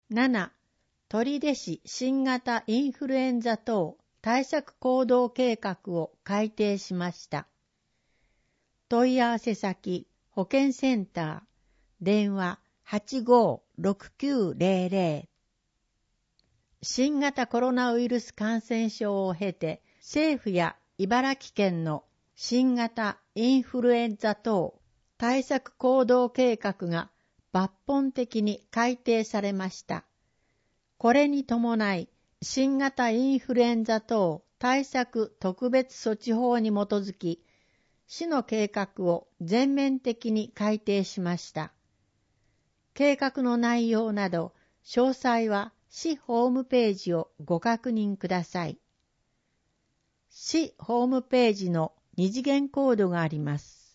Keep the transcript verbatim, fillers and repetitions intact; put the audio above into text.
なな、取手市新型インフルエンザ等対策行動計画を改定しました。問い合わせ先、保健センター、電話 はちごーろくきゅうゼロゼロ。新型コロナウイルス感染症を経て、政府や茨城県の新型インフルエンザ等対策行動計画が抜本的に改定されました。これに伴い、新型インフルエンザ等対策特別措置法に基づき、市の計画を全面的に改定しました。計画の内容など、詳細は市ホームページをご確認ください。市ホームページの二次元コードがあります。